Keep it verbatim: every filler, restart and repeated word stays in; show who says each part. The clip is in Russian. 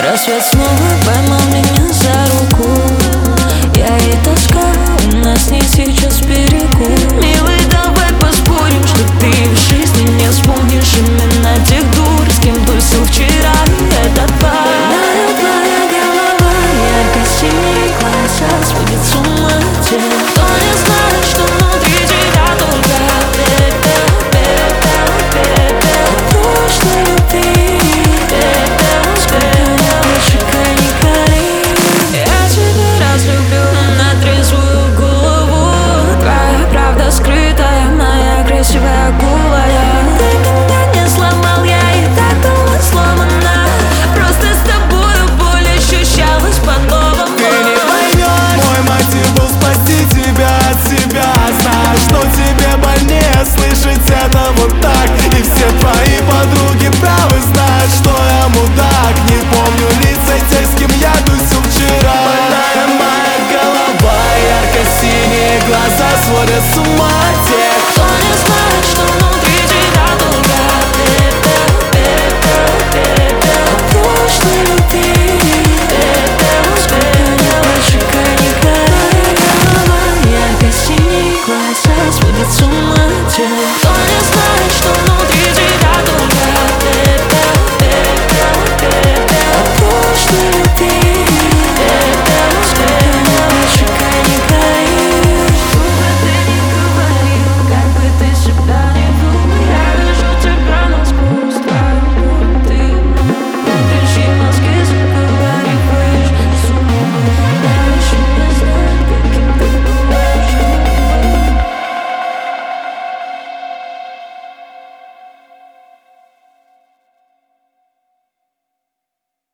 Speaker 1: Рассвет снова поймал меня за руку. Я и тоска, у нас не сейчас перекур. Милый, давай поспорим, что ты в жизни не вспомнишь именно тех дур, с кем тусил вчера этот парень. Знаю, твоя голова, ярко-синие глаза сводит с ума тех, кто не знает, что внутри тебя только пепел, пепел, пепел прошлой любви. Красивая голая, ты меня не сломал, я и так была сломана. Просто с тобою боль ощущалась по-новому.
Speaker 2: Ты не поймешь, мой мотив был спасти тебя от себя. Знаешь, что тебе больнее слышать это вот так. И все твои подруги правы, знают, что я мудак. Не помню лица тех, с кем я тусил вчера. Больная моя голова, ярко-синие глаза сводят с ума.